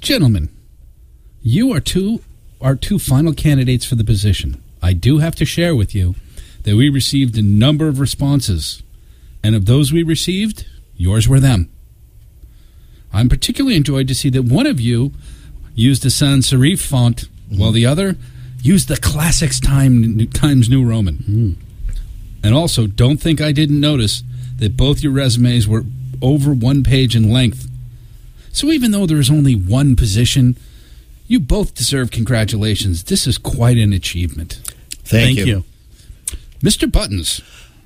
Gentlemen, you are our two final candidates for the position. I do have to share with you that we received a number of responses, and of those we received, yours were them. I'm particularly enjoyed to see that one of you used the sans serif font, while the other used the Classics Times New Roman. And also, don't think I didn't notice that both your resumes were over 1 page in length. So even though there is only one position, you both deserve congratulations. This is quite an achievement. Thank you. Mr. Buttons.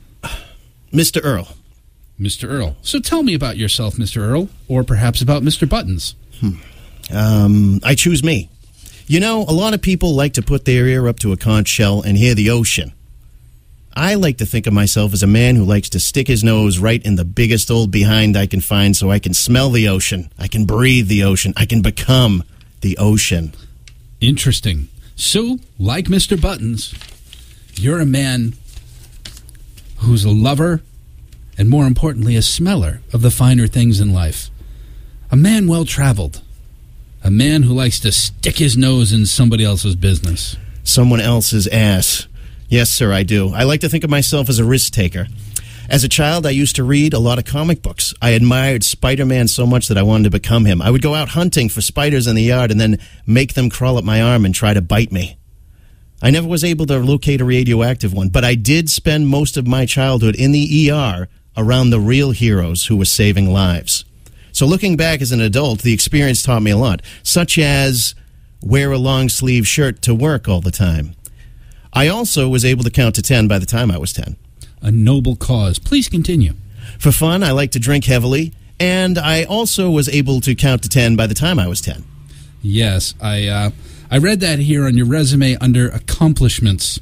Mr. Earl. Mr. Earl. So tell me about yourself, Mr. Earl, or perhaps about Mr. Buttons. I choose me. You know, a lot of people like to put their ear up to a conch shell and hear the ocean. I like to think of myself as a man who likes to stick his nose right in the biggest old behind I can find so I can smell the ocean. I can breathe the ocean. I can become the ocean. Interesting. So, like Mr. Buttons, you're a man who's a lover and, more importantly, a smeller of the finer things in life. A man well-traveled. A man who likes to stick his nose in somebody else's business. Someone else's ass. Yes, sir, I do. I like to think of myself as a risk-taker. As a child, I used to read a lot of comic books. I admired Spider-Man so much that I wanted to become him. I would go out hunting for spiders in the yard and then make them crawl up my arm and try to bite me. I never was able to locate a radioactive one, but I did spend most of my childhood in the ER around the real heroes who were saving lives. So looking back as an adult, the experience taught me a lot, such as wear a long-sleeve shirt to work all the time. I also was able to count to 10 by the time I was 10. A noble cause. Please continue. For fun, I like to drink heavily, and I also was able to count to 10 by the time I was 10. Yes, I read that here on your resume under accomplishments.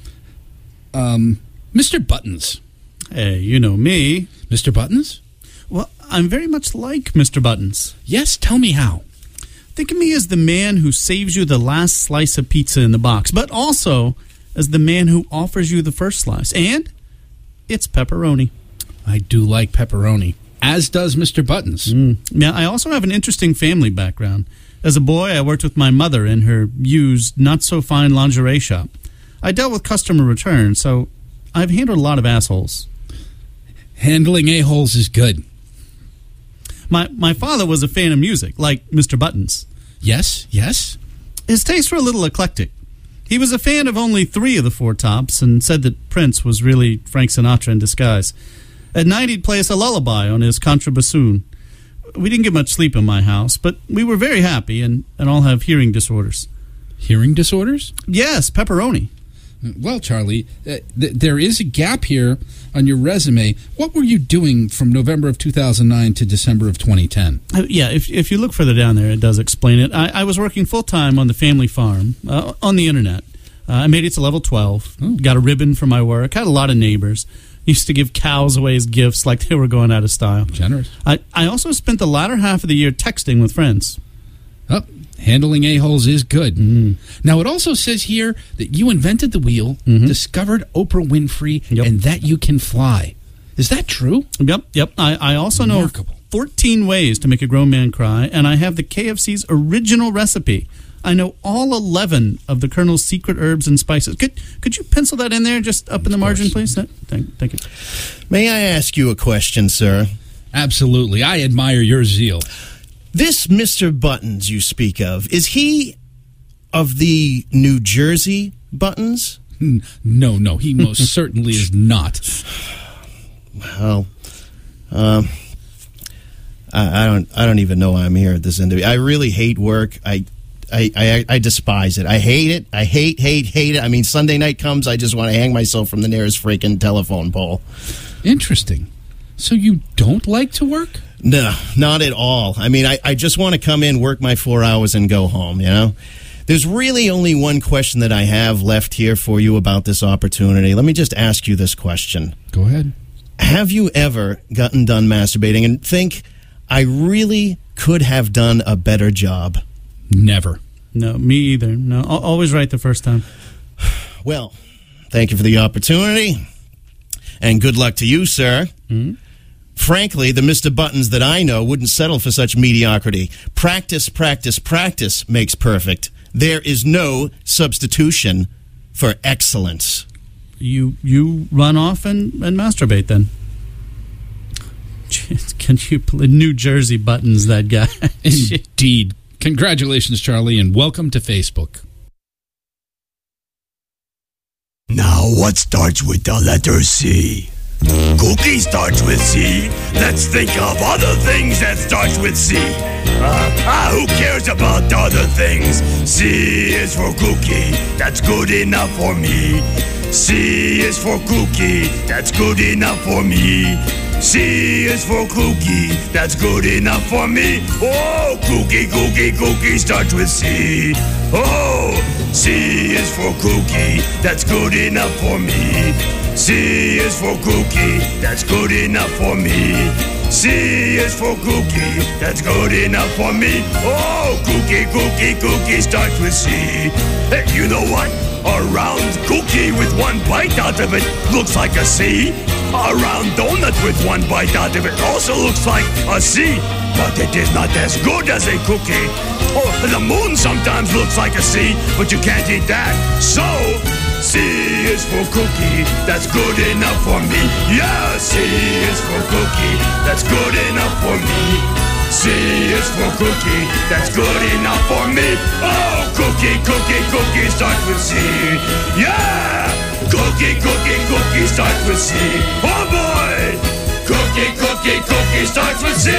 Mr. Buttons. Hey, you know me. Mr. Buttons? Well, I'm very much like Mr. Buttons. Yes, tell me how. Think of me as the man who saves you the last slice of pizza in the box, but also as the man who offers you the first slice. And it's pepperoni. I do like pepperoni, as does Mr. Buttons. Now, I also have an interesting family background. As a boy, I worked with my mother in her used, not-so-fine lingerie shop. I dealt with customer returns, so I've handled a lot of assholes. Handling a-holes is good. My father was a fan of music, like Mr. Buttons. Yes, yes. His tastes were a little eclectic. He was a fan of only 3 of the 4 Tops and said that Prince was really Frank Sinatra in disguise. At night, he'd play us a lullaby on his contrabassoon. We didn't get much sleep in my house, but we were very happy and all have hearing disorders. Hearing disorders? Yes, pepperoni. Well, Charlie, there is a gap here on your resume. What were you doing from November of 2009 to December of 2010? Yeah, if you look further down there, it does explain it. I was working full-time on the family farm, on the Internet. I made it to level 12, got a ribbon for my work, had a lot of neighbors. Used to give cows away as gifts like they were going out of style. Generous. I also spent the latter half of the year texting with friends. Oh, handling a-holes is good. Now, it also says here that you invented the wheel, discovered Oprah Winfrey, and that you can fly. Is that true? Yep. I also know 14 ways to make a grown man cry, and I have the KFC's original recipe. I know all 11 of the Colonel's secret herbs and spices. Could you pencil that in there, just up in the margin, please? Thank you. May I ask you a question, sir? Absolutely. I admire your zeal. This Mr. Buttons you speak of, is he of the New Jersey Buttons? No, he most certainly is not. Well, I don't even know why I'm here at this interview. I really hate work. I despise it. I hate it. I hate it. I mean, Sunday night comes, I just want to hang myself from the nearest freaking telephone pole. Interesting. So you don't like to work? No, not at all. I mean, I just want to come in, work my 4 hours, and go home, you know? There's really only one question that I have left here for you about this opportunity. Let me just ask you this question. Go ahead. Have you ever gotten done masturbating and think, I really could have done a better job? Never. No, me either. No, always right the first time. Well, thank you for the opportunity, and good luck to you, sir. Frankly, the Mr. Buttons that I know wouldn't settle for such mediocrity. Practice, practice, practice makes perfect. There is no substitution for excellence. You run off and masturbate then. Can you play New Jersey Buttons, that guy? Indeed. Congratulations, Charlie, and welcome to Facebook. Now, what starts with the letter C? Cookie starts with C. Let's think of other things that starts with C. Who cares about the other things? C is for cookie. That's good enough for me. C is for cookie. That's good enough for me. C is for cookie. That's good enough for me. Oh, cookie, cookie, cookie starts with C. Oh, C is for cookie. That's good enough for me. C is for cookie. That's good enough for me. C is for cookie. That's good enough for me. Oh, cookie, cookie, cookie starts with C. Hey, you know what? A round cookie with one bite out of it looks like a C. A round donut with one bite out of it also looks like a C. But it is not as good as a cookie. Oh, the moon sometimes looks like a C, but you can't eat that. So, C is for cookie. That's good enough for me. Yeah, C is for cookie. That's good enough for me. C is for cookie. That's good enough for me. Oh, cookie, cookie, cookie starts with C. Yeah! Cookie, cookie, cookie starts with C. Oh boy! Cookie, cookie, cookie starts with C.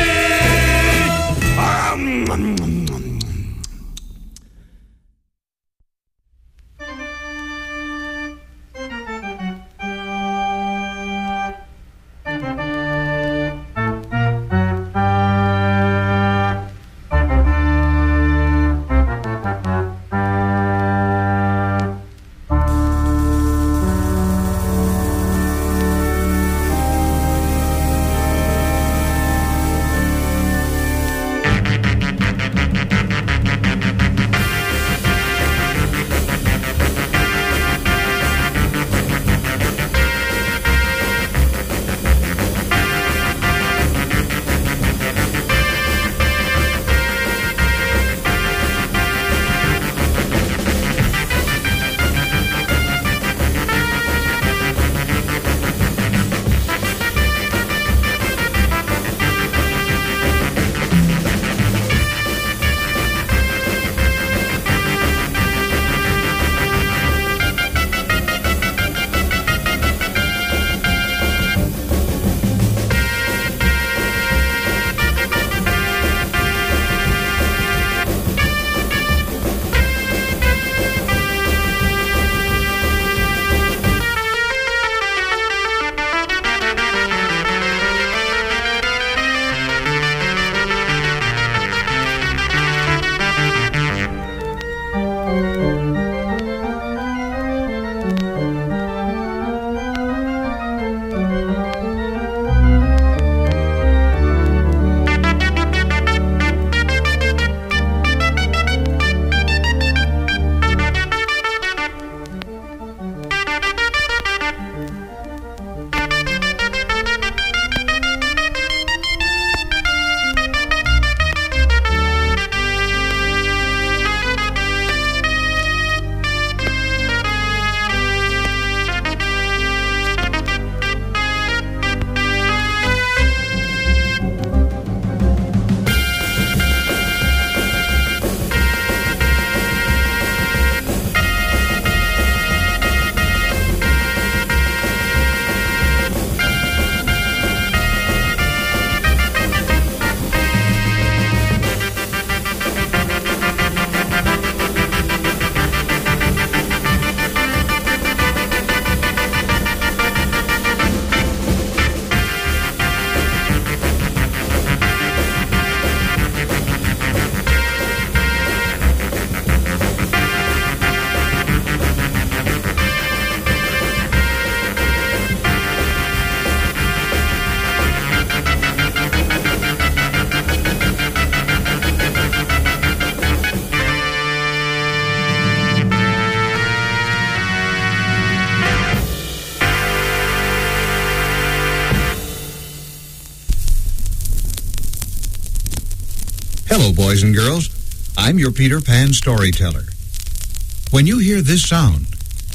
Hello, boys and girls. I'm your Peter Pan storyteller. When you hear this sound,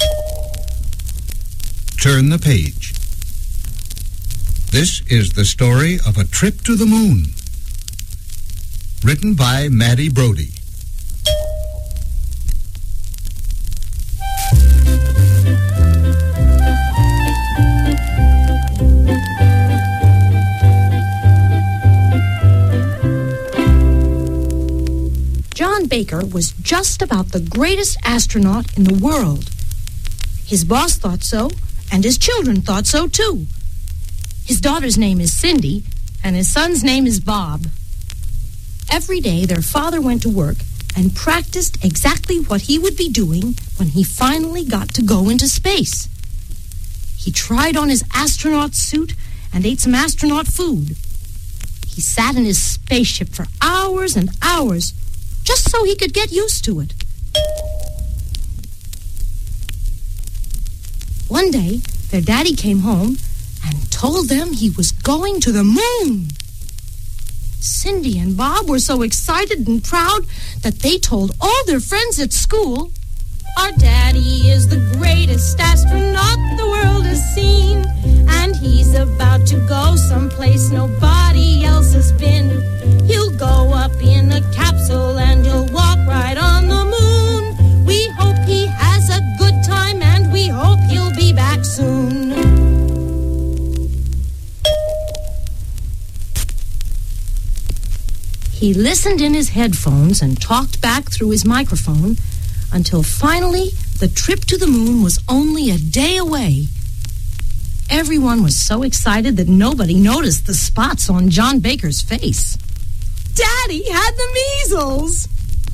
turn the page. This is the story of A Trip to the Moon, written by Maddie Brody. John Baker was just about the greatest astronaut in the world. His boss thought so, and his children thought so too. His daughter's name is Cindy, and his son's name is Bob. Every day, their father went to work and practiced exactly what he would be doing when he finally got to go into space. He tried on his astronaut suit and ate some astronaut food. He sat in his spaceship for hours and hours, just so he could get used to it. One day, their daddy came home and told them he was going to the moon. Cindy and Bob were so excited and proud that they told all their friends at school, "Our daddy is the greatest astronaut the world has seen, and he's about to go someplace nobody else has been. He'll go up in a capsule and he'll walk right on the moon. We hope he has a good time and we hope he'll be back soon." He listened in his headphones and talked back through his microphone until finally the trip to the moon was only a day away. Everyone was so excited that nobody noticed the spots on John Baker's face. Daddy had the measles!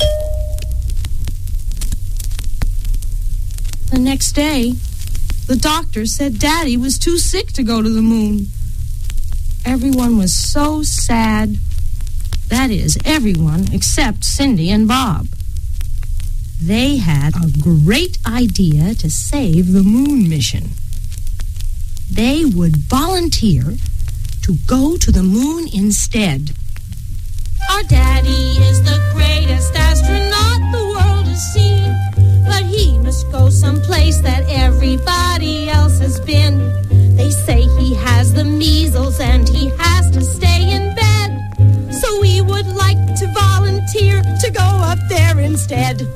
The next day, the doctor said Daddy was too sick to go to the moon. Everyone was so sad. That is, everyone except Cindy and Bob. They had a great idea to save the moon mission. They would volunteer to go to the moon instead. "Our daddy is the greatest astronaut the world has seen, but he must go someplace that everybody else has been. They say he has the measles and he has to stay in bed, so we would like to volunteer to go up there instead."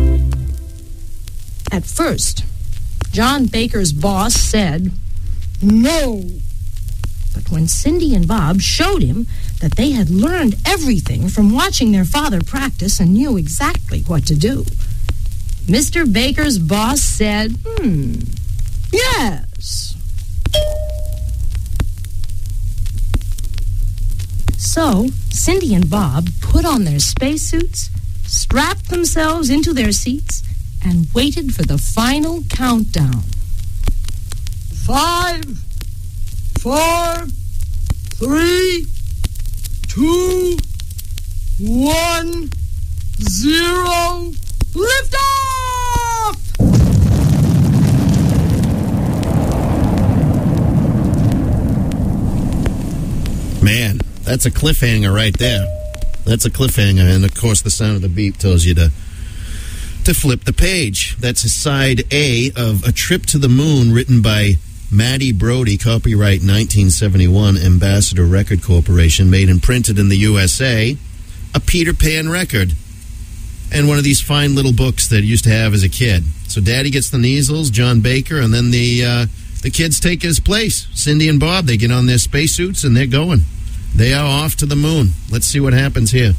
At first, John Baker's boss said, "No." But when Cindy and Bob showed him that they had learned everything from watching their father practice and knew exactly what to do, Mr. Baker's boss said, yes. So, Cindy and Bob put on their spacesuits, strapped themselves into their seats, and waited for the final countdown. 5, 4, 3, 2, 1, 0, lift off! Man, that's a cliffhanger right there. That's a cliffhanger, and of course the sound of the beep tells you to flip the page. That's side A of A Trip to the Moon, written by Maddie Brody, copyright 1971, Ambassador Record Corporation, made and printed in the USA, a Peter Pan record, and one of these fine little books that I used to have as a kid. So Daddy gets the measles, John Baker, and then the kids take his place. Cindy and Bob, they get on their spacesuits and they're going. They are off to the moon. Let's see what happens here.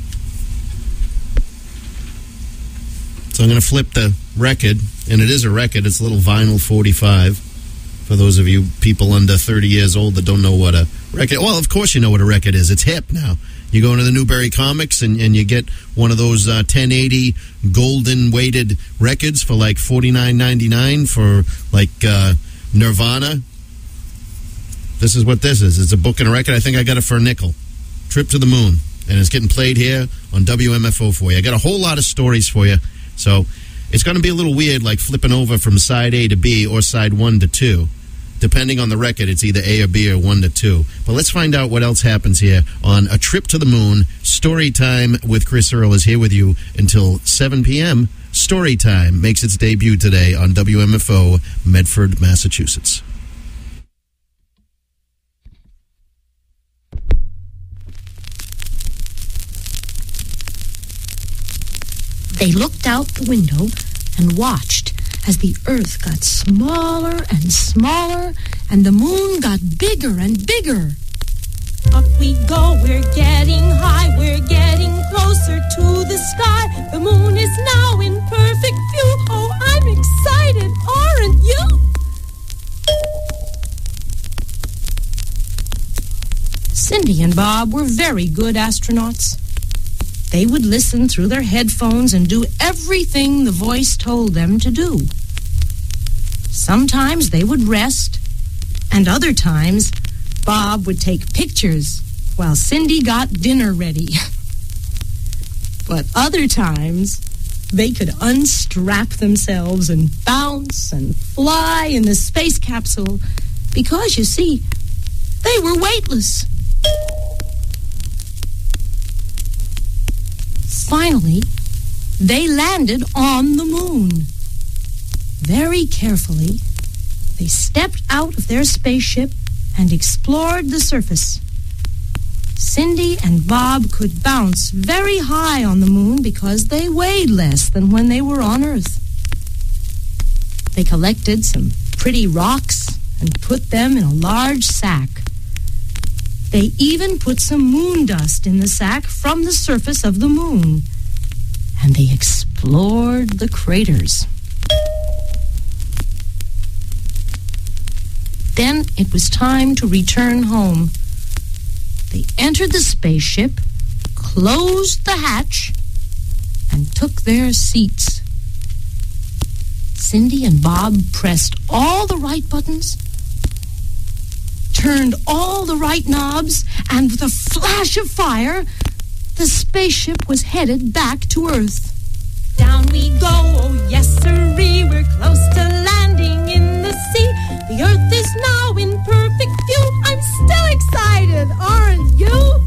So I'm going to flip the record, and it is a record. It's a little vinyl 45. For those of you people under 30 years old that don't know what a record... Well, of course you know what a record is. It's hip now. You go into the Newberry Comics and you get one of those 1080 golden-weighted records for like $49.99 for like Nirvana. This is what this is. It's a book and a record. I think I got it for a nickel. Trip to the Moon. And it's getting played here on WMFO for you. I got a whole lot of stories for you. So it's going to be a little weird, like flipping over from side A to B or side 1 to 2. Depending on the record, it's either A or B or 1 to 2. But let's find out what else happens here on A Trip to the Moon. Story Time with Chris Earl is here with you until 7 p.m. Story Time makes its debut today on WMFO, Medford, Massachusetts. They looked out the window and watched as the earth got smaller and smaller and the moon got bigger and bigger. Up we go, we're getting high, we're getting closer to the sky. The moon is now in perfect view. Oh, I'm excited, aren't you? Cindy and Bob were very good astronauts. They would listen through their headphones and do everything the voice told them to do. Sometimes they would rest, and other times Bob would take pictures while Cindy got dinner ready. But other times they could unstrap themselves and bounce and fly in the space capsule because, you see, they were weightless. Finally, they landed on the moon. Very carefully, they stepped out of their spaceship and explored the surface. Cindy and Bob could bounce very high on the moon because they weighed less than when they were on Earth. They collected some pretty rocks and put them in a large sack. They even put some moon dust in the sack from the surface of the moon. And they explored the craters. Then it was time to return home. They entered the spaceship, closed the hatch, and took their seats. Cindy and Bob pressed all the right buttons, turned all the right knobs, and with a flash of fire, the spaceship was headed back to Earth. Down we go, oh yes sirree, we're close to landing in the sea. The Earth is now in perfect view. I'm still excited, aren't you?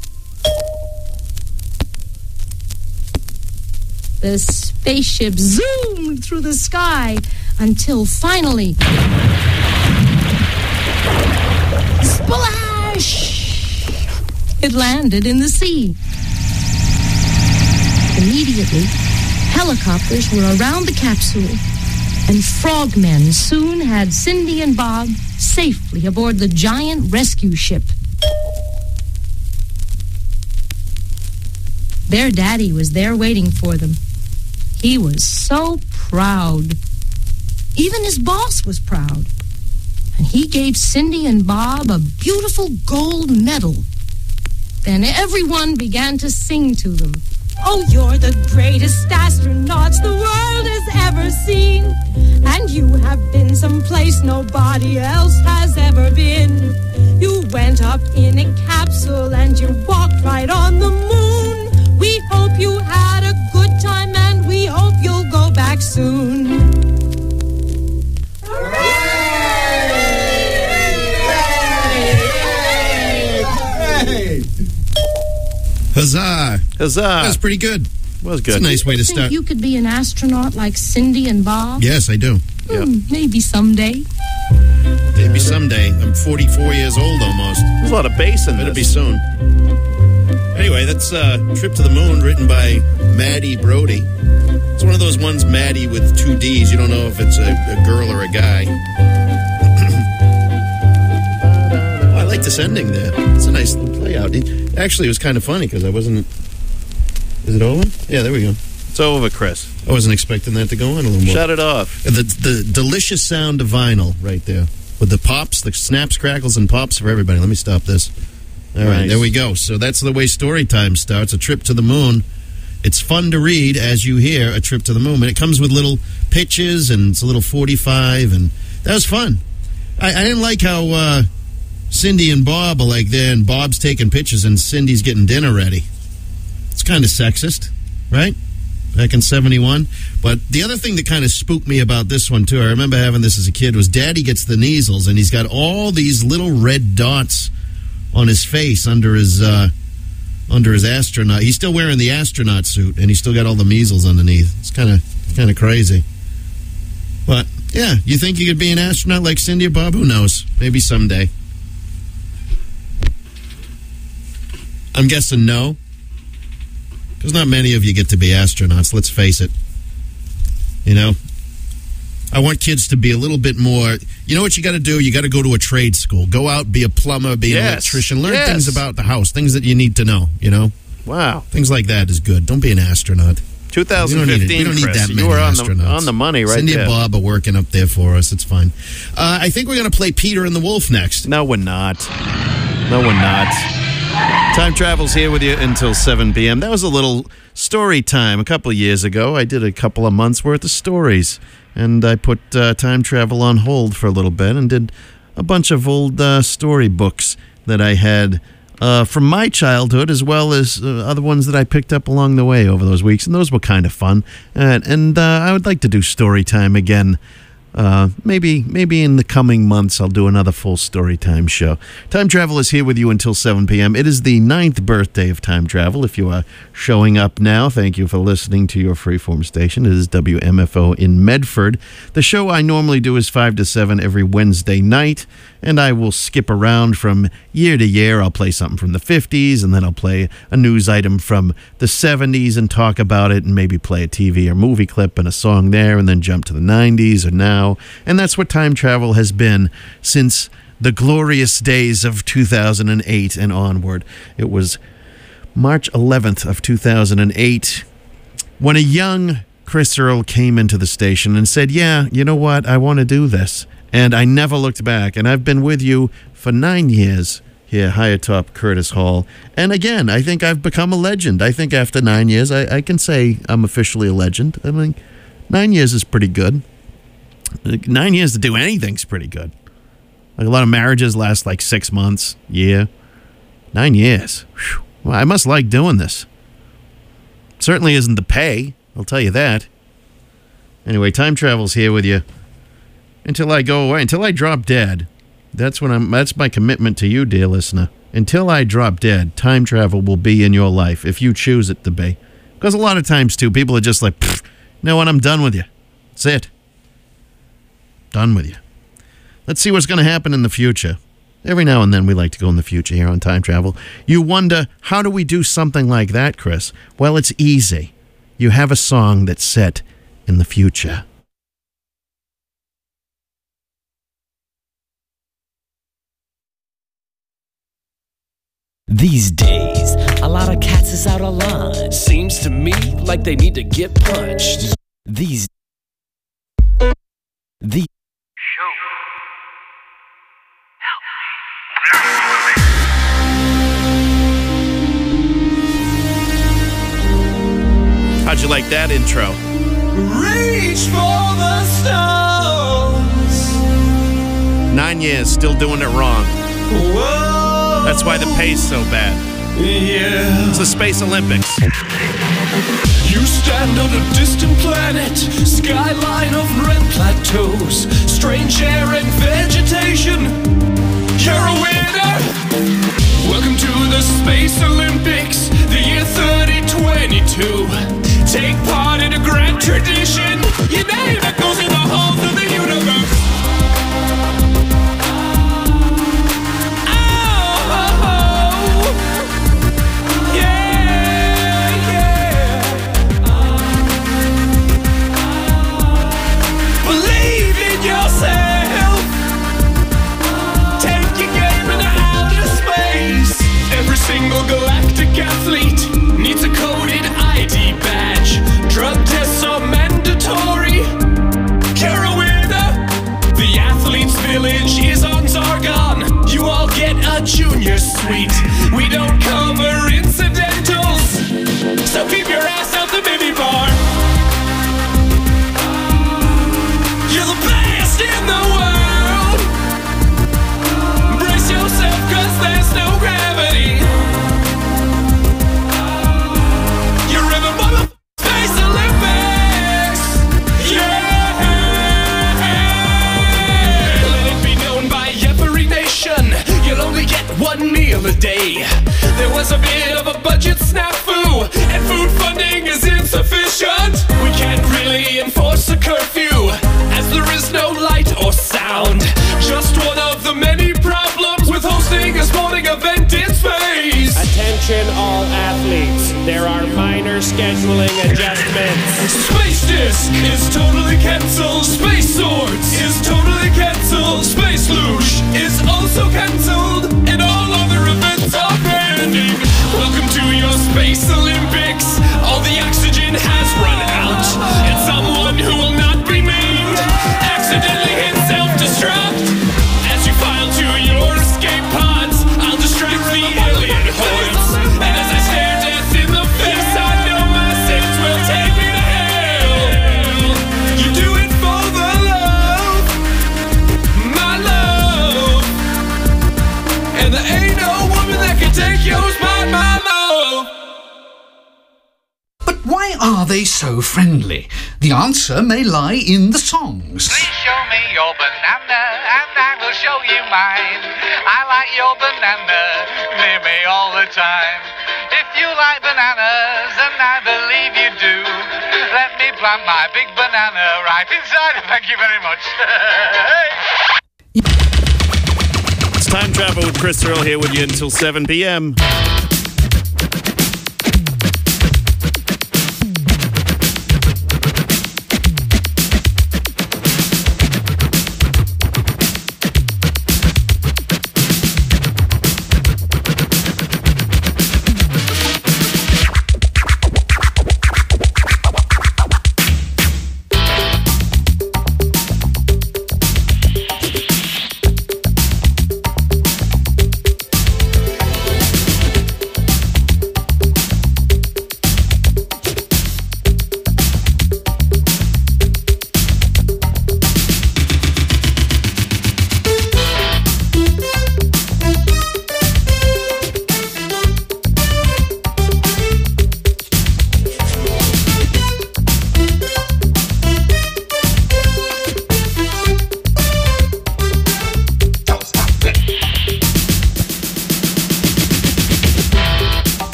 The spaceship zoomed through the sky until finally... Splash! It landed in the sea. Immediately, helicopters were around the capsule, and frogmen soon had Cindy and Bob safely aboard the giant rescue ship. Their daddy was there waiting for them. He was so proud. Even his boss was proud. And he gave Cindy and Bob a beautiful gold medal. Then everyone began to sing to them. Oh, you're the greatest astronauts the world has ever seen. And you have been someplace nobody else has ever been. You went up in a capsule and you walked right on the moon. We hope you had a good time and we hope you'll go back soon. Huzzah! Huzzah! That was pretty good. Was good. It's a nice way to Think start. you could be an astronaut like Cindy and Bob? Yes, I do. Maybe someday. Maybe someday. I'm 44 years old almost. There's a lot of bass in Better be this. soon. Anyway, that's Trip to the Moon, written by Maddie Brody. It's one of those ones, Maddie, with 2 Ds. You don't know if it's a girl or a guy. I like this ending there. It's a nice little play out. Actually, it was kind of funny because I wasn't... Is it over? Yeah, there we go. It's over, Chris. I wasn't expecting that to go on a little more. Shut it off. The delicious sound of vinyl right there. With the pops, the snaps, crackles, and pops for everybody. Let me stop this. All right, Nice. there we go. So that's the way story time starts. A Trip to the Moon. It's fun to read as you hear A Trip to the Moon. And it comes with little pictures, and it's a little 45, and that was fun. I didn't like how Cindy and Bob are like there, and Bob's taking pictures, and Cindy's getting dinner ready. It's kind of sexist, right? back in 71. But the other thing that kind of spooked me about this one, too, I remember having this as a kid, was Daddy gets the measles, and he's got all these little red dots on his face under his astronaut. He's still wearing the astronaut suit, and he's still got all the measles underneath. It's kind of crazy. But, yeah, you think you could be an astronaut like Cindy or Bob? Who knows? Maybe someday. I'm guessing no. Because not many of you get to be astronauts, let's face it. You know? I want kids to be a little bit more... You know what you got to do? You got to go to a trade school. Go out, be a plumber, be an electrician. Learn things about the house, things that you need to know, you know? Wow. Things like that is good. Don't be an astronaut. 2015, we don't need Chris. that many You were astronauts. on the money right Cindy there. and Bob are working up there for us. It's fine. I think we're going to play Peter and the Wolf next. No, we're not. No, we're not. Time Travel's here with you until 7 p.m. That was a little story time a couple of years ago. I did a couple of months' worth of stories, and I put Time Travel on hold for a little bit and did a bunch of old story books that I had from my childhood, as well as other ones that I picked up along the way over those weeks, and those were kind of fun. And I would like to do story time again. Maybe in the coming months I'll do another full story time show. Time Travel is here with you until 7 p.m. It is the 9th birthday of Time Travel. If you are showing up now, thank you for listening to your freeform station. It is WMFO in Medford. The show I normally do is 5 to 7 every Wednesday night, and I will skip around from year to year. I'll play something from the 50s, and then I'll play a news item from the 70s and talk about it, and maybe play a TV or movie clip and a song there, and then jump to the 90s or now. And that's what Time Travel has been since the glorious days of 2008 and onward. It was March 11th of 2008 when a young Chris Earl came into the station and said, yeah, you know what, I want to do this. And I never looked back. And I've been with you for 9 years here high atop Curtis Hall. And again, I think I've become a legend. I think after 9 years, I can say I'm officially a legend. I mean, 9 years is pretty good. 9 years to do anything's pretty good. Like a lot of marriages last like 6 months, year. 9 years. Whew. Well, I must like doing this. Certainly isn't the pay, I'll tell you that. Anyway, Time Travel's here with you until I go away, until I drop dead. That's my commitment to you, dear listener. Until I drop dead, Time Travel will be in your life if you choose it to be. Because a lot of times, too, people are just like, you know what, I'm done with you. That's it. Done with you. Let's see what's going to happen in the future. Every now and then we like to go in the future here on Time Travel. You wonder, how do we do something like that, Chris? Well, it's easy. You have a song that's set in the future. These days, a lot of cats is out of line. Seems to me like they need to get punched. These How'd you like that intro? Reach for the stars. 9 years, still doing it wrong. Whoa. That's why the pay's so bad. Yeah. It's the Space Olympics. You stand on a distant planet, skyline of red plateaus, strange air and vegetation. You're a winner. Welcome to the Space Olympics, the year 3022. Take part in a grand tradition. Your name that goes in the halls of the universe. Single galactic athlete needs a coded ID badge. Drug tests are mandatory. There are minor scheduling adjustments. Space Disc is totally cancelled. Space Swords is totally cancelled. Space Luge is also cancelled. And all other events are pending. Welcome to your Space Olympics. All the oxygen has run out. And someone who will not be named accidentally hit self-destruct. As you file to your escape pods, I'll distract the alien hordes. And as I stare death in the face, I know my sins will take me to hell. You do it for the love, my love. And there ain't no woman that can take your spot, my love. But why are they so friendly? The answer may lie in the songs. Please show me your banana, and I will show you mine. I like your banana near me all the time. If you like bananas, and I believe you do, let me plant my big banana right inside. Thank you very much. It's Time Travel with Chris Earl here with you until 7 p.m.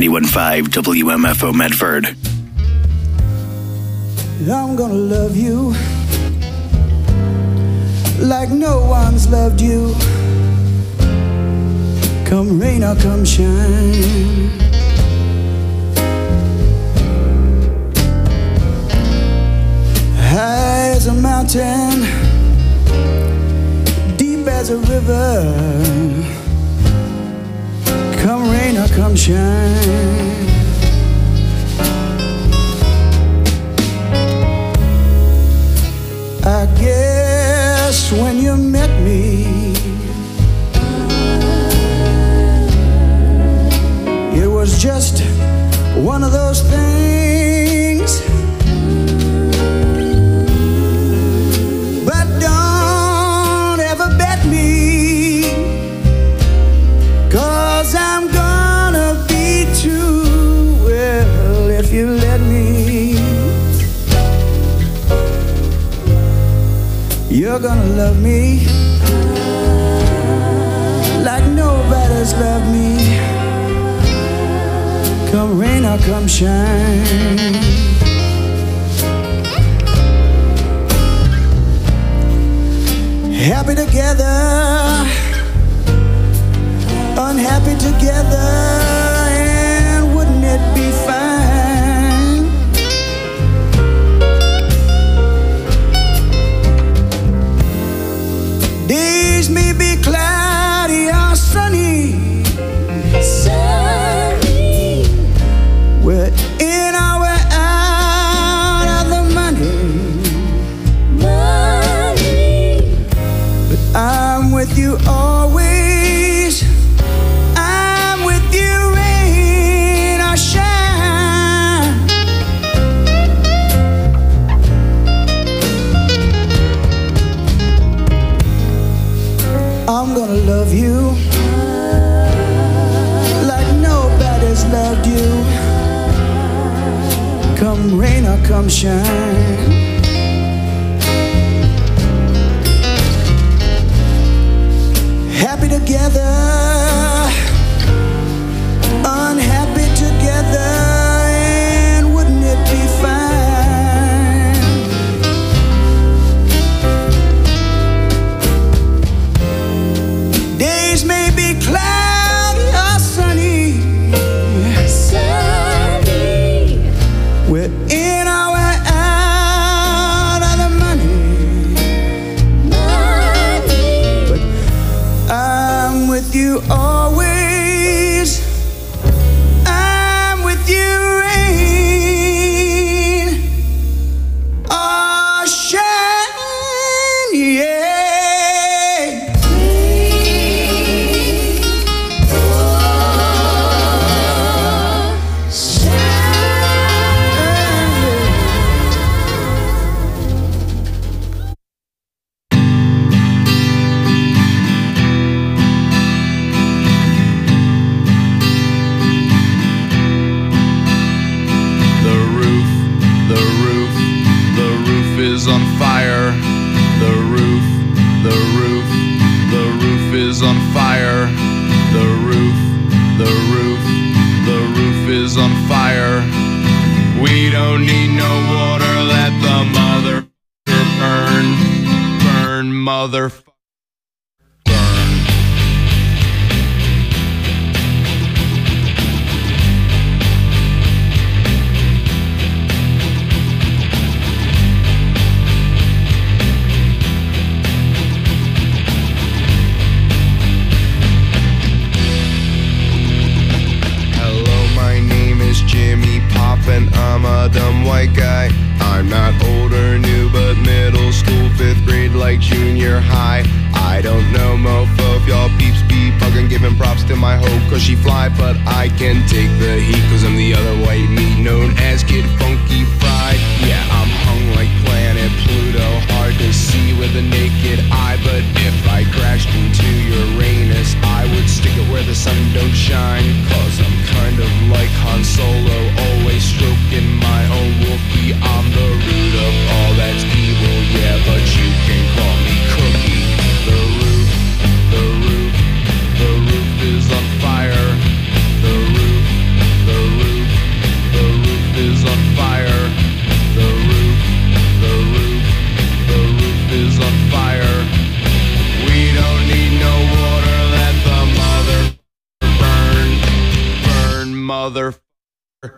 91.5 WMFO Medford. I'm gonna love you like no one's loved you. Come rain or come shine. High as a mountain, deep as a river. Come rain or come shine. I guess when you met me, it was just one of those things. But don't ever bet me, 'cause I'm gonna be too well if you let me. You're gonna love me like nobody's loved me. Come rain or come shine. Happy together, unhappy together, and wouldn't it be fine? Days may be cloudy or sunny, sunny. We're in or we're out of the money, money. But I'm with you always. I'm with you, rain or shine. I'm gonna love you like nobody's loved you. Come rain or come shine. Happy together, unhappy together, and wouldn't it be fine? Days may be cloudy or sunny, sunny. We're in or we're out of the money, money. But I'm with you always. I'm with you, rain or shine, yeah. Is on fire. The roof is on fire. The roof is on fire. We don't need no water, let the motherfucker burn, motherfucker. Jimmy Poppin', I'm a dumb white guy. I'm not old or new, but middle school, 5th grade, like junior high. I don't know, mofo, if y'all peeps be buggin', giving props to my hoe, 'cause she fly, but I can take the heat, 'cause I'm the other white meat known as Kid Funky Fried. Yeah, I'm hung like planet Pluto, hard to see with a naked eye, but if I crashed into Uranus, I would stick it where the sun don't shine, 'cause I'm kind of like Han Solo, always stroking my own Wookiee. I'm the root of all that's evil, yeah, but you can call me Cookie. The roof is on fire. The roof mother burn.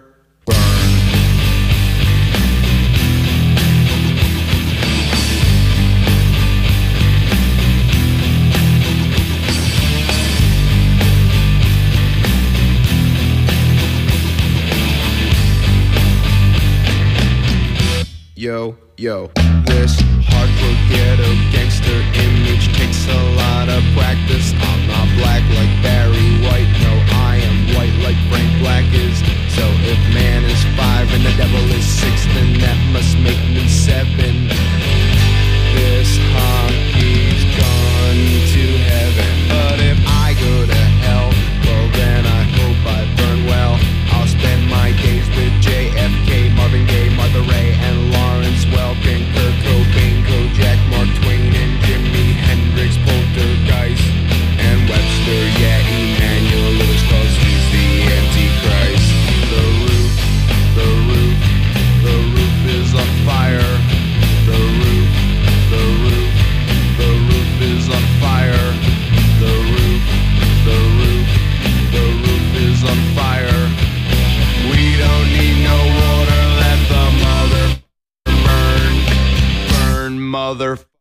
Yo, this hardcore ghetto gangster image takes a lot of practice. I'm not black like Barry White, no, I am white like Frank Black is. So if man is 5 and the devil is 6, then that must make me 7. This hockey's gone to heaven, but if I go to hell, well then I hope I burn well. I'll spend my days with JFK, Marvin Gaye, Martha Ray, and Lawrence Welkin, Kurt Cobain, Kojak, Mark Twain, and Jimi Hendrix, Poltergeist, and Webster, yeah, Emmanuel Lewis, 'cause he's the Antichrist. The roof is on fire. The roof is on fire. The roof is on fire. We don't need no water, let the mother burn, mother burn.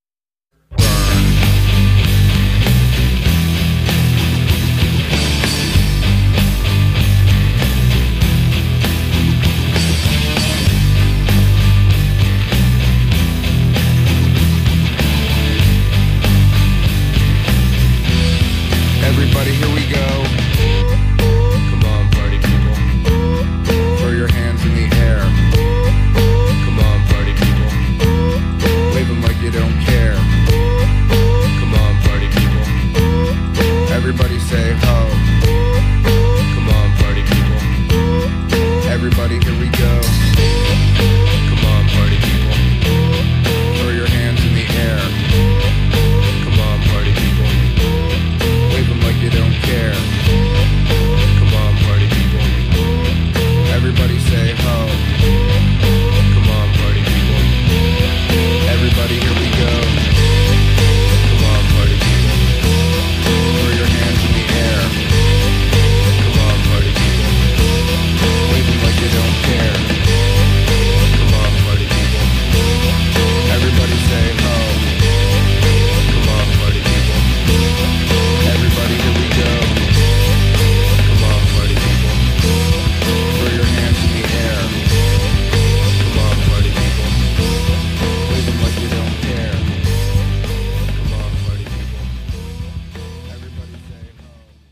Everybody, here we go. Come on, party people. Throw your hands in the air. Come on, party people. Wave them like you don't care. Come on, party people. Everybody say ho. Come on, party people. Everybody, here we go. Come on, party people. Throw your hands in the air. Come on, party people. Wave them like you don't care. Come on, party people. Everybody say ho. Come on, party people. Everybody, here we go. Come on, party people. Throw your hands in the air. Come on, party people. Wave them like you don't care. Come on, party people. Everybody say ho. Come on, party people. Everybody, here we go. Come on, party people. Throw your hands in the air. Come on, party people. Wave them like you don't care. Come on, party people. Everybody say ho.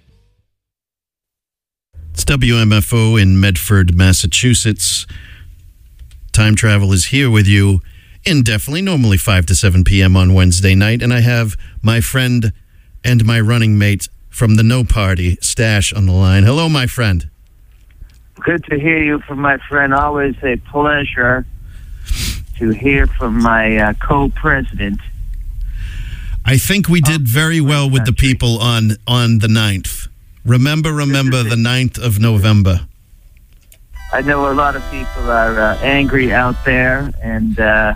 It's WMFO in Medford, Massachusetts. Time Travel is here with you indefinitely, normally 5 to 7 p.m. on Wednesday night. And I have my friend and my running mate from the No Party, Stash, on the line. Hello, my friend. Good to hear you from my friend. Always a pleasure to hear from my co-president. I think we did very well with the people on the 9th. Remember the 9th of November. I know a lot of people are angry out there, and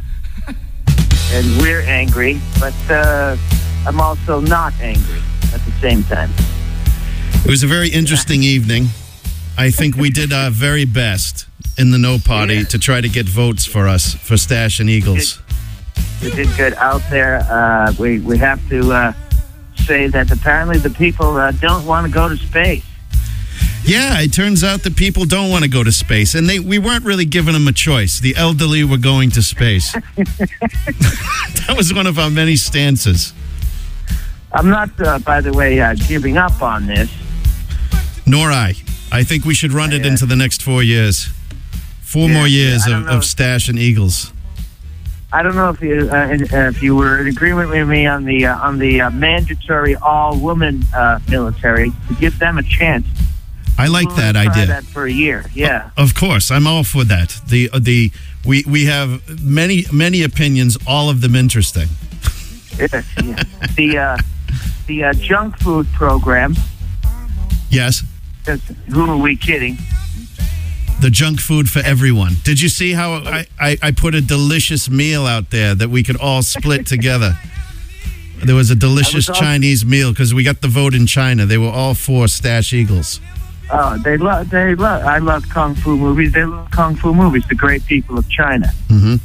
we're angry, but I'm also not angry at the same time. It was a very interesting evening. I think we did our very best in the No Party to try to get votes for us, for Stash and Eagles. We did good out there. We have to say that apparently the people don't want to go to space. Yeah, it turns out that people don't want to go to space, and we weren't really giving them a choice. The elderly were going to space. That was one of our many stances. I'm not, by the way, giving up on this. Nor I. I think we should run it into the next 4 years. Four more years of Stash and Eagles. I don't know if you were in agreement with me on the mandatory all-woman military, to give them a chance. I like that idea. That for a year, yeah. Of course, I'm all for that. We have many opinions, all of them interesting. Yeah. The junk food program. Yes. Who are we kidding? The junk food for everyone. Did you see how I put a delicious meal out there that we could all split together? There was a delicious Chinese meal because we got the vote in China. They were all for Stash Eagles. They love. I love kung fu movies. They love kung fu movies. The great people of China. Mm-hmm.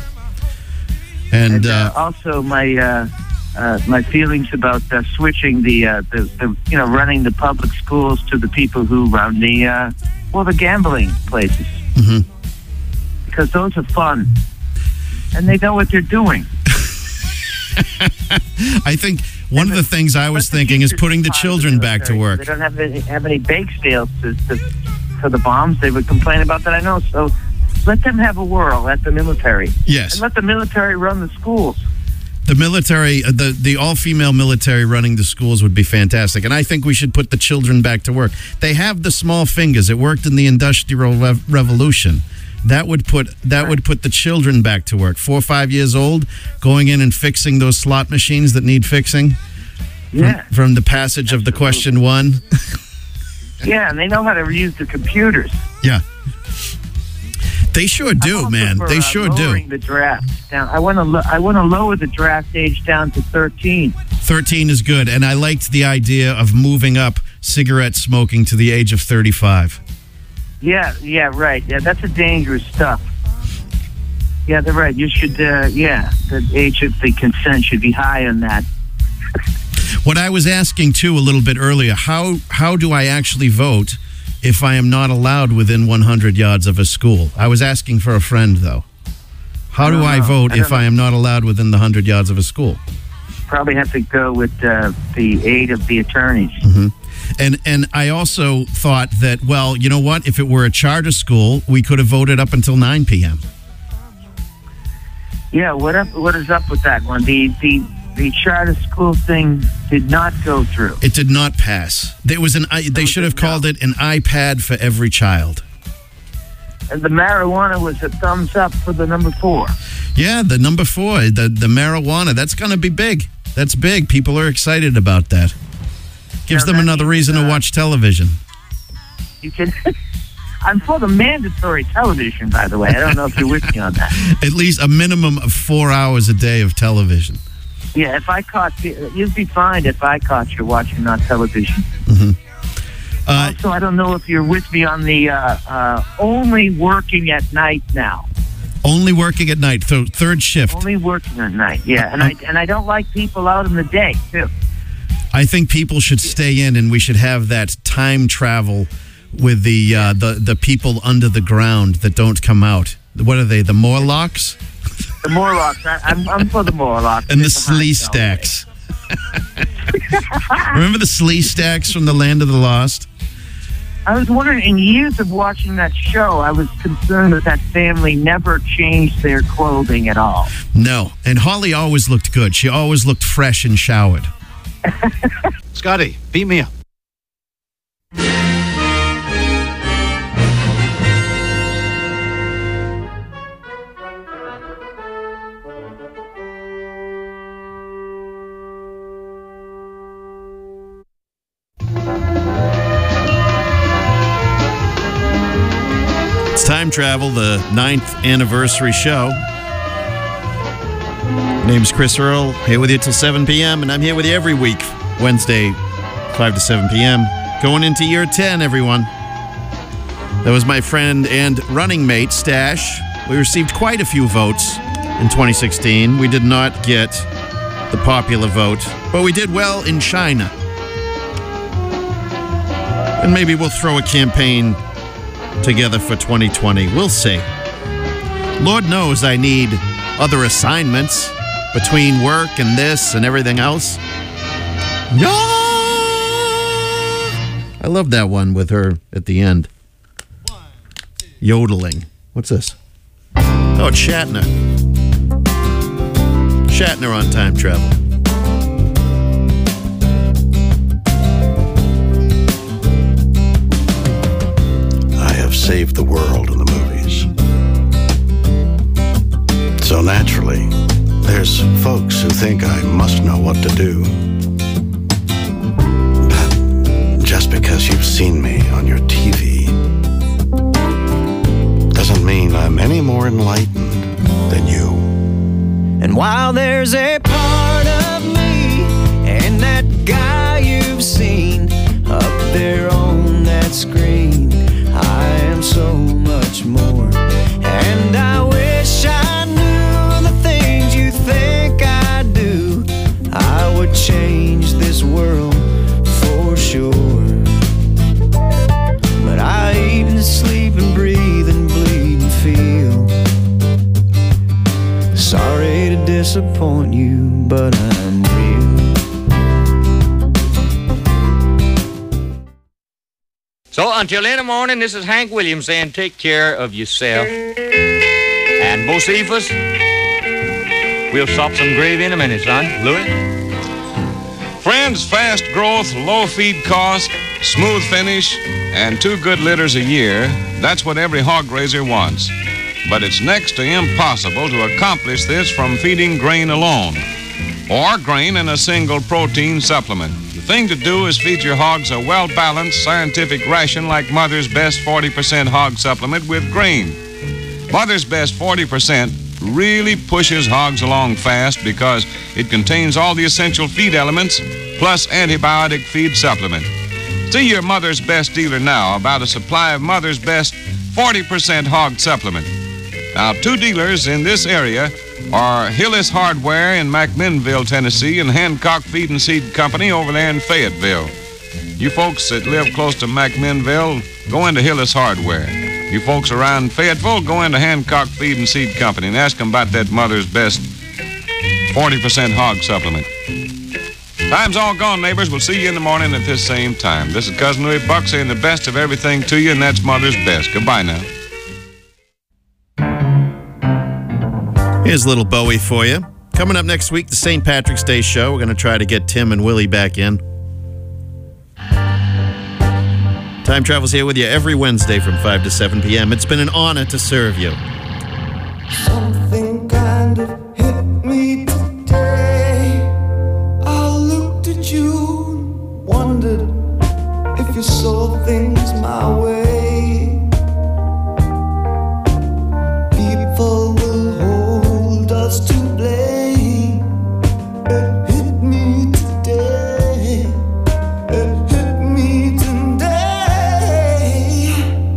And also my feelings about switching the running the public schools to the people who run the gambling places. Mm-hmm. Because those are fun, and they know what they're doing. I think one of the things I was thinking is putting the children back to work. They don't have any bake sales for the bombs. They would complain about that, I know. So let them have a whirl at the military. Yes. And let the military run the schools. The military, the all-female military running the schools would be fantastic. And I think we should put the children back to work. They have the small fingers. It worked in the Industrial Revolution. That would put the children back to work. 4 or 5 years old, going in and fixing those slot machines that need fixing. Yeah. From the passage of the question 1. Yeah, and they know how to use the computers. Yeah. They sure do, man. They sure do. The draft down. I want to lower the draft age down to 13. 13 is good, and I liked the idea of moving up cigarette smoking to the age of 35. Yeah, right. Yeah, that's a dangerous stuff. Yeah, they're right. You should, the age of the consent should be high on that. What I was asking, too, a little bit earlier, how do I actually vote if I am not allowed within 100 yards of a school? I was asking for a friend, though. How do I vote if I am not allowed within the 100 yards of a school? Probably have to go with the aid of the attorneys. Mm-hmm. And I also thought that, well, you know what? If it were a charter school, we could have voted up until 9 p.m. Yeah, what is up with that one? The charter school thing did not go through. It did not pass. There was they should have called it an iPad for every child. And the marijuana was a thumbs up for the number 4. Yeah, the number 4, the marijuana, that's going to be big. That's big. People are excited about that. Gives them another reason to watch television. You can. I'm for the mandatory television, by the way. I don't know if you're with me on that. At least a minimum of 4 hours a day of television. Yeah, if I caught you, you'd be fine if I caught you watching on television. Mm-hmm. Also, I don't know if you're with me on the only working at night now. Only working at night, so third shift. Only working at night, yeah. And I don't like people out in the day, too. I think people should stay in, and we should have that time travel with the people under the ground that don't come out. What are they, the Morlocks? The Morlocks. I'm for the Morlocks. And the Slee Stacks. Remember the Slee Stacks from the Land of the Lost? I was wondering, in years of watching that show, I was concerned that family never changed their clothing at all. No, and Holly always looked good. She always looked fresh and showered. Scotty, beat me up. It's Time Travel, the 9th anniversary show. Name's Chris Earl, here with you till 7 p.m., and I'm here with you every week, Wednesday, 5 to 7 p.m., going into year 10, everyone. That was my friend and running mate, Stash. We received quite a few votes in 2016. We did not get the popular vote, but we did well in China. And maybe we'll throw a campaign together for 2020. We'll see. Lord knows I need other assignments between work and this and everything else. Yeah! I love that one with her at the end. Yodeling. What's this? Oh, it's Shatner. Shatner on Time Travel. I have saved the world in the movies. So naturally, there's folks who think I must know what to do. But just because you've seen me on your TV doesn't mean I'm any more enlightened than you. And while there's a part of me and that guy you've seen up there on that screen, much more. And I wish I knew the things you think I do. I would change this world for sure. But I eat and sleep and breathe and bleed and feel. Sorry to disappoint you, but I'm real. So until in the morning, this is Hank Williams saying take care of yourself. And Bocephus, we'll sop some gravy in a minute, son. Louis? Friends, fast growth, low feed cost, smooth finish, and 2 good litters a year, that's what every hog raiser wants. But it's next to impossible to accomplish this from feeding grain alone, or grain in a single protein supplement. The thing to do is feed your hogs a well-balanced scientific ration like Mother's Best 40% hog supplement with grain. Mother's Best 40% really pushes hogs along fast because it contains all the essential feed elements plus antibiotic feed supplement. See your Mother's Best dealer now about a supply of Mother's Best 40% hog supplement. Now, 2 dealers in this area are Hillis Hardware in McMinnville, Tennessee, and Hancock Feed and Seed Company over there in Fayetteville. You folks that live close to McMinnville, go into Hillis Hardware. You folks around Fayetteville, go into Hancock Feed and Seed Company and ask them about that Mother's Best 40% hog supplement. Time's all gone, neighbors. We'll see you in the morning at this same time. This is Cousin Louis Buck saying the best of everything to you, and that's Mother's Best. Goodbye now. Here's a little Bowie for you. Coming up next week, the St. Patrick's Day show. We're going to try to get Tim and Willie back in. Time Travel's here with you every Wednesday from 5 to 7 p.m. It's been an honor to serve you. Something kind of hit me today. I looked at you and wondered if you saw things my way. People will hold us to blame. It hit me today. It hit me today.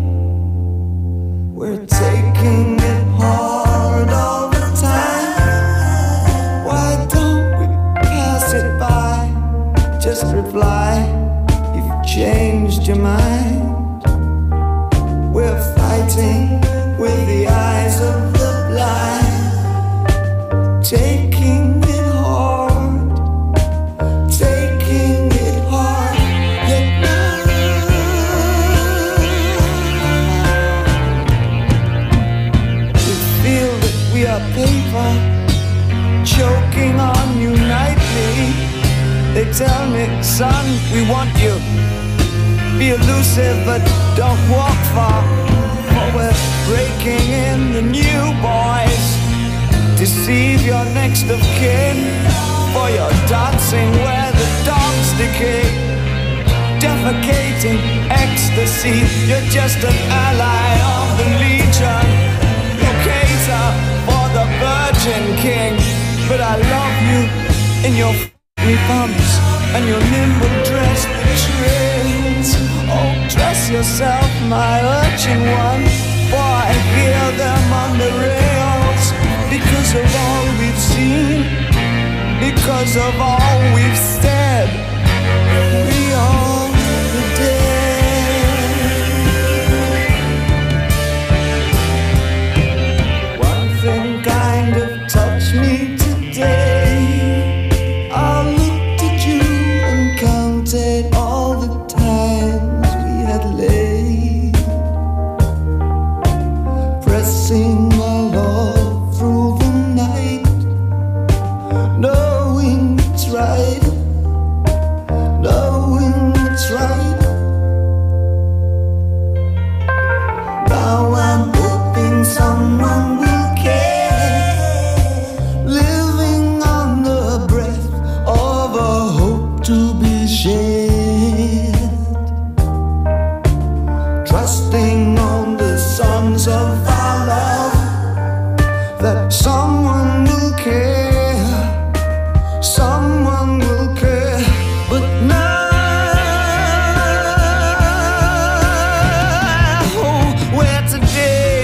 We're taking it hard all the time. Why don't we pass it by? Just reply, you've changed your mind. We're fighting with the eyes of the blind. Taking it hard, taking it hard. Yet we feel that we are paper, choking on you nightly. They tell me, son, we want you. Be elusive, but don't walk far. For we're breaking in the new boys. Deceive your next of kin. For you're dancing where the dogs decay. Defecating ecstasy. You're just an ally of the legion. Locator for the Virgin King. But I love you in your bumps and your nimble dress that trails. Oh, dress yourself, my urchin one, for I hear them on the rails. Because of all we've seen, because of all we've said, we are the dead. One thing kind of touched me today. I looked at you and counted all the times we had laid, pressing my love through the night, knowing it's right, knowing it's right. Now I'm hoping someone will care, living on the breath of a hope to be shared, trusting on the songs of our love, that someone will care, someone will care. But now where today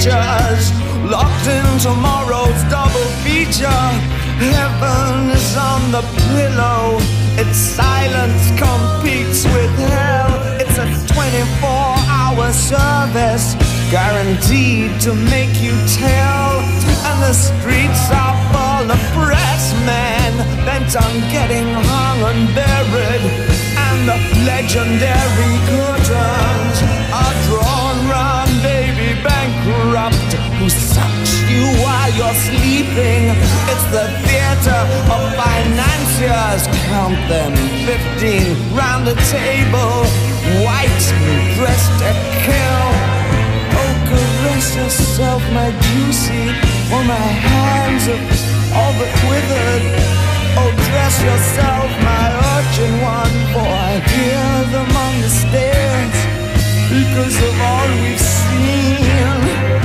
creatures locked in tomorrow's double feature. Heaven is on the pillow. Its silence competes with hell. It's a 24-hour service, guaranteed to make you tell. And the streets are full of press men bent on getting hung and buried. And the legendary curtains are drawn round baby bankrupt who sucks you while you're sleeping. It's the theater of financiers. Count them, 15 round the table, white dressed to kill. Oh, caress yourself, my juicy, for my hands are all but withered. Oh, dress yourself, my urchin one, for I hear them on the stairs because of all we've seen,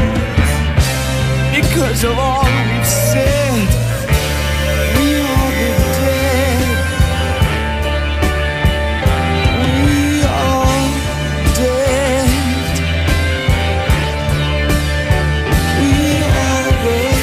because of all we've said. We are the dead. We are dead. We are the dead.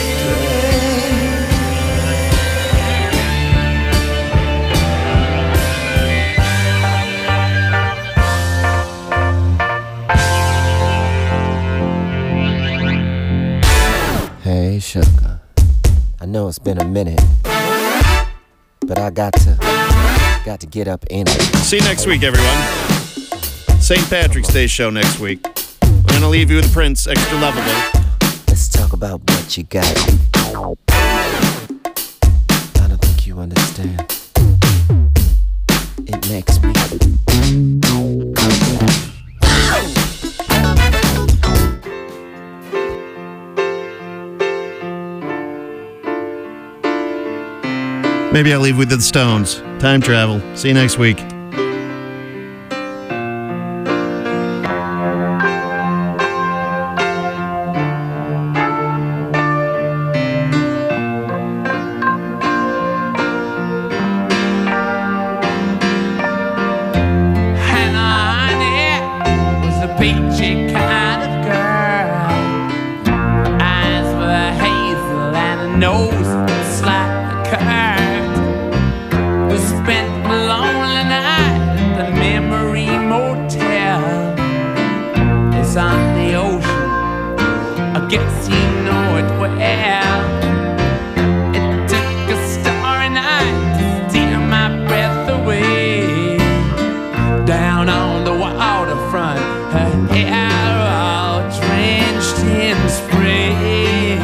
Hey, sugar, I know it's been a minute, but I got to get up in it. See you next week, everyone. St. Patrick's Day show next week. We're going to leave you with Prince, Extra Lovable. Let's talk about what you got. I don't think you understand. It makes me Maybe I'll leave with the Stones. Time travel. See you next week. Peachy kind of girl. Eyes were hazel and a nose slightly curved. We spent a lonely night at the Memory Motel. It's on the ocean, I guess you know it well. It took a starry night to steal my breath away. Down on the waterfront, her hair all drenched in spray.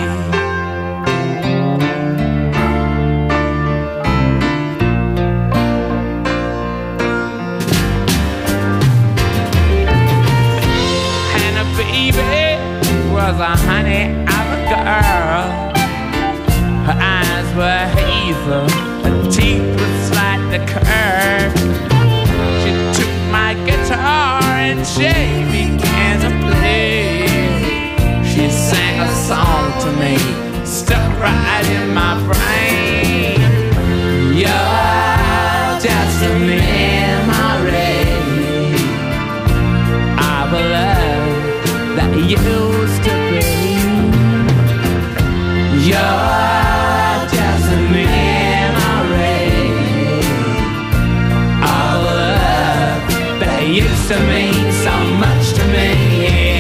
And her baby was a honey of a girl. Her eyes were hazel, her teeth were slightly curved. She took my guitar and she began to play. She sang a song to me, stuck right in my brain. You're just a memory of a love that used to be. You're just a memory of a love that used to mean so much to me.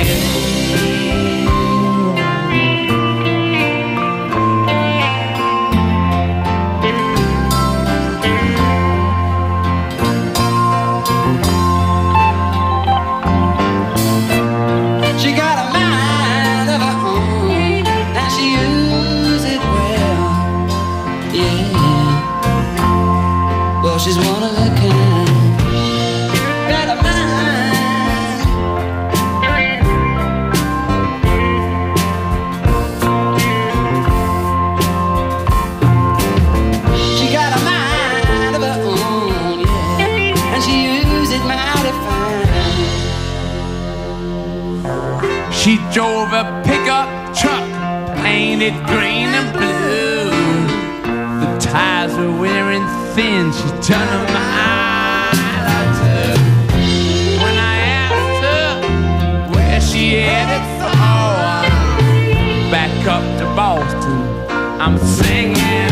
She got a mind of her own, and she uses it well. Yeah, well, she's one of a kind. Got a mind. She got a mind of her own, yeah, and she uses it mighty fine. She drove a pickup truck painted green and blue. The tires were wearing thin, she turned a mile or two. When I asked her where she headed for, up to Boston. I'm singing